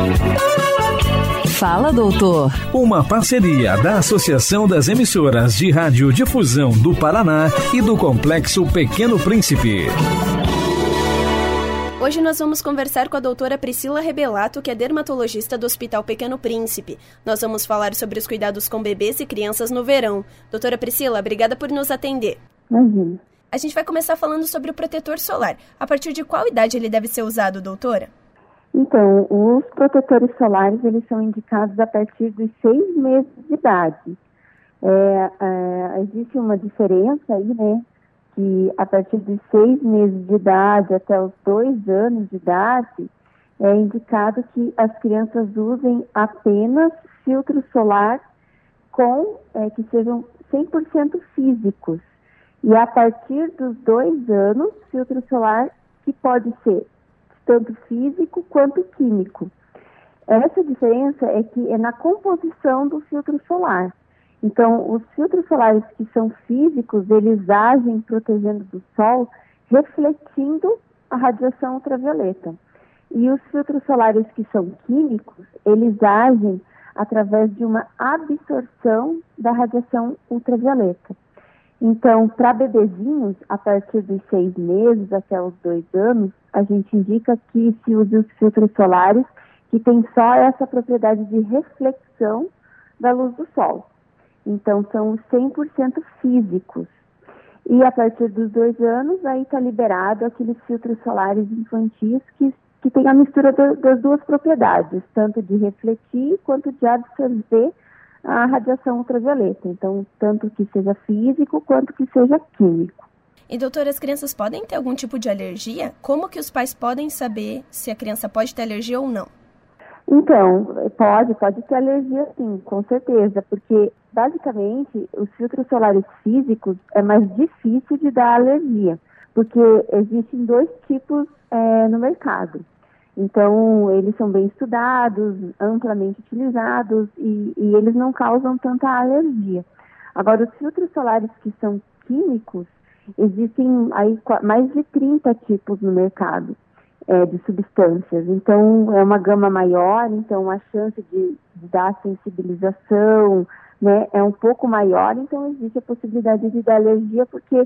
Fala, doutor. Uma parceria da Associação das Emissoras de Radiodifusão do Paraná e do Complexo Pequeno Príncipe. Hoje nós vamos conversar com a doutora Priscila Rebelato, que é dermatologista do Hospital Pequeno Príncipe. Nós vamos falar sobre os cuidados com bebês e crianças no verão. Doutora Priscila, obrigada por nos atender. Imagina. A gente vai começar falando sobre o protetor solar. A partir de qual idade ele deve ser usado, doutora? Então, os protetores solares, eles são indicados a partir dos 6 meses de idade. Existe uma diferença aí, né? Que a partir dos 6 meses de idade até os 2 anos de idade, é indicado que as crianças usem apenas filtro solar que sejam 100% físicos. E a partir dos 2 anos, filtro solar que pode ser tanto físico quanto químico. Essa diferença é na composição do filtro solar. Então, os filtros solares que são físicos, eles agem protegendo do sol, refletindo a radiação ultravioleta. E os filtros solares que são químicos, eles agem através de uma absorção da radiação ultravioleta. Então, para bebezinhos, a partir dos 6 meses até os 2 anos, a gente indica que se use os filtros solares que tem só essa propriedade de reflexão da luz do sol. Então, são 100% físicos. E a partir dos 2 anos, aí está liberado aqueles filtros solares infantis que tem a mistura das duas propriedades, tanto de refletir quanto de absorver a radiação ultravioleta. Então, tanto que seja físico quanto que seja químico. E, doutora, as crianças podem ter algum tipo de alergia? Como que os pais podem saber se a criança pode ter alergia ou não? Então, pode ter alergia sim, com certeza, porque basicamente os filtros solares físicos é mais difícil de dar alergia, porque existem 2 tipos no mercado. Então, eles são bem estudados, amplamente utilizados e eles não causam tanta alergia. Agora, os filtros solares que são químicos, existem aí mais de 30 tipos no mercado de substâncias. Então, é uma gama maior, então a chance de dar sensibilização, né, é um pouco maior, então existe a possibilidade de dar alergia porque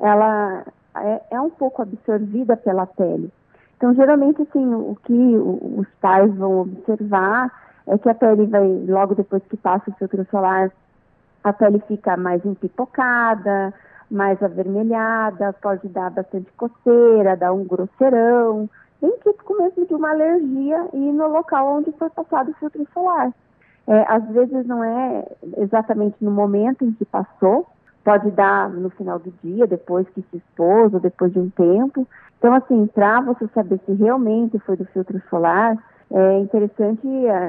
ela é um pouco absorvida pela pele. Então, geralmente, assim, o que os pais vão observar é que a pele vai, logo depois que passa o filtro solar, a pele fica mais empipocada, mais avermelhada, pode dar bastante coceira, dar um grosseirão, bem típico mesmo de uma alergia e no local onde foi passado o filtro solar. Às vezes não é exatamente no momento em que passou, pode dar no final do dia, depois que se expôs ou depois de um tempo. Então, assim, para você saber se realmente foi do filtro solar, é interessante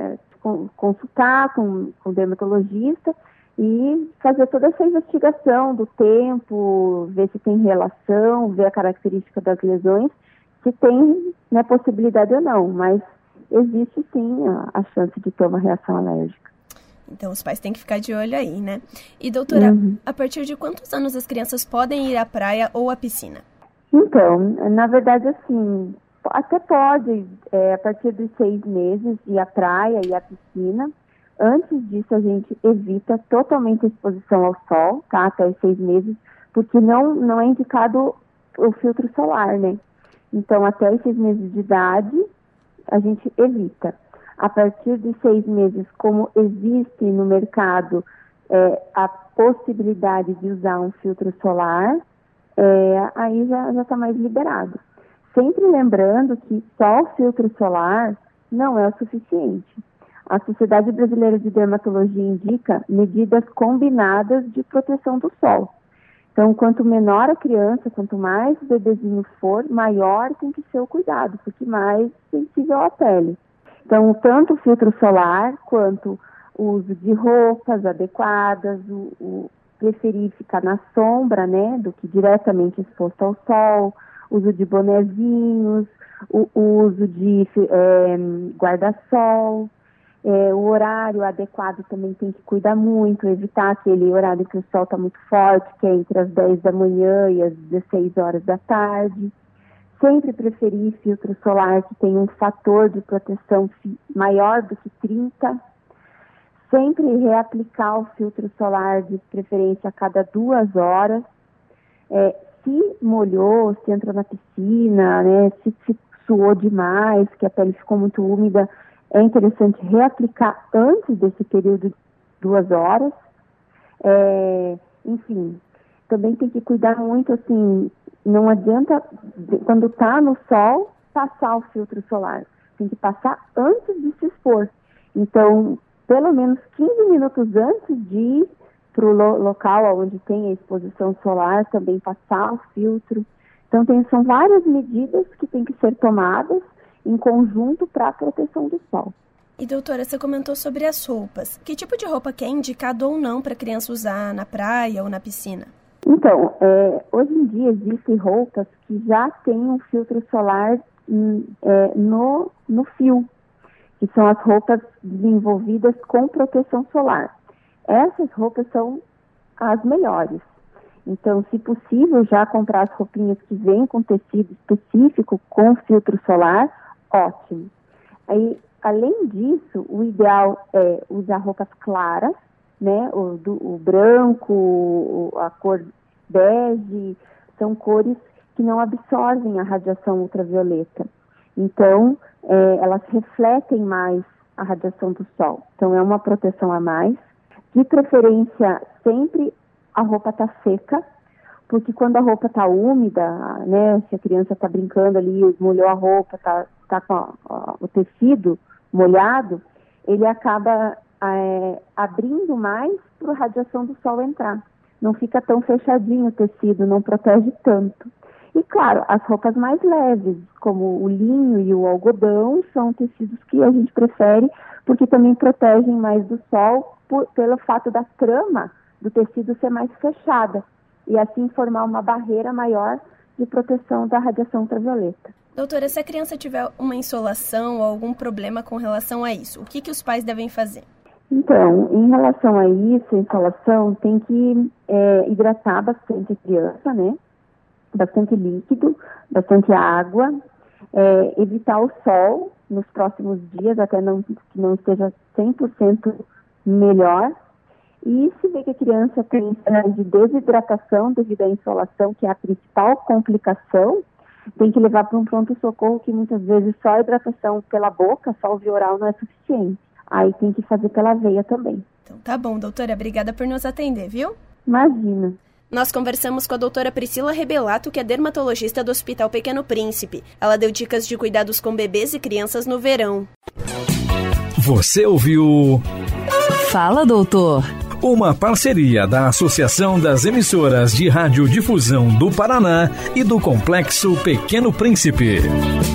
consultar com o dermatologista e fazer toda essa investigação do tempo, ver se tem relação, ver a característica das lesões, se tem, né, possibilidade ou não, mas existe sim a chance de ter uma reação alérgica. Então, os pais têm que ficar de olho aí, né? E, doutora, a partir de quantos anos as crianças podem ir à praia ou à piscina? Então, na verdade, assim, até pode, a partir dos 6 meses, ir à praia e à piscina. Antes disso, a gente evita totalmente a exposição ao sol, tá? Até os 6 meses, porque não é indicado o filtro solar, né? Então, até os 6 meses de idade, a gente evita. A partir de 6 meses, como existe no mercado a possibilidade de usar um filtro solar, aí já está mais liberado. Sempre lembrando que só o filtro solar não é o suficiente. A Sociedade Brasileira de Dermatologia indica medidas combinadas de proteção do sol. Então, quanto menor a criança, quanto mais o bebezinho for, maior tem que ser o cuidado, porque mais sensível à pele. Então, tanto o filtro solar, quanto o uso de roupas adequadas, o preferir ficar na sombra, né, do que diretamente exposto ao sol, uso de bonezinhos, o uso de guarda-sol, o horário adequado também tem que cuidar muito, evitar aquele horário que o sol está muito forte, que é entre as 10 da manhã e as 16 horas da tarde. Sempre preferir filtro solar que tem um fator de proteção maior do que 30. Sempre reaplicar o filtro solar de preferência a cada 2 horas. Se molhou, se entrou na piscina, né, se suou demais, que a pele ficou muito úmida, é interessante reaplicar antes desse período de 2 horas. Enfim, também tem que cuidar muito, assim, não adianta, quando está no sol, passar o filtro solar. Tem que passar antes de se expor. Então, pelo menos 15 minutos antes de ir para o local onde tem a exposição solar, também passar o filtro. Então, são várias medidas que têm que ser tomadas em conjunto para a proteção do sol. E, doutora, você comentou sobre as roupas. Que tipo de roupa que é indicado ou não para a criança usar na praia ou na piscina? Então, hoje em dia existem roupas que já têm um filtro solar no fio, que são as roupas desenvolvidas com proteção solar. Essas roupas são as melhores. Então, se possível, já comprar as roupinhas que vêm com tecido específico, com filtro solar, ótimo. Aí, além disso, o ideal é usar roupas claras, né? O branco, a cor bege, são cores que não absorvem a radiação ultravioleta. Então, elas refletem mais a radiação do sol. Então, é uma proteção a mais. De preferência, sempre a roupa está seca, porque quando a roupa está úmida, né, se a criança está brincando ali, molhou a roupa, está com o tecido molhado, ele acaba abrindo mais para a radiação do sol entrar. Não fica tão fechadinho o tecido, não protege tanto. E claro, as roupas mais leves, como o linho e o algodão, são tecidos que a gente prefere, porque também protegem mais do sol, pelo fato da trama do tecido ser mais fechada, e assim formar uma barreira maior de proteção da radiação ultravioleta. Doutora, se a criança tiver uma insolação ou algum problema com relação a isso, o que os pais devem fazer? Então, em relação a isso, a insolação, tem que hidratar bastante a criança, né? Bastante líquido, bastante água, evitar o sol nos próximos dias, até que não esteja 100% melhor. E se vê que a criança tem sinais de desidratação devido à insolação, que é a principal complicação, tem que levar para um pronto-socorro, que muitas vezes só a hidratação pela boca, só o via oral, não é suficiente. Aí tem que fazer pela veia também. Então tá bom, doutora. Obrigada por nos atender, viu? Imagina. Nós conversamos com a doutora Priscila Rebelato, que é dermatologista do Hospital Pequeno Príncipe. Ela deu dicas de cuidados com bebês e crianças no verão. Você ouviu... Fala, doutor. Uma parceria da Associação das Emissoras de Radiodifusão do Paraná e do Complexo Pequeno Príncipe.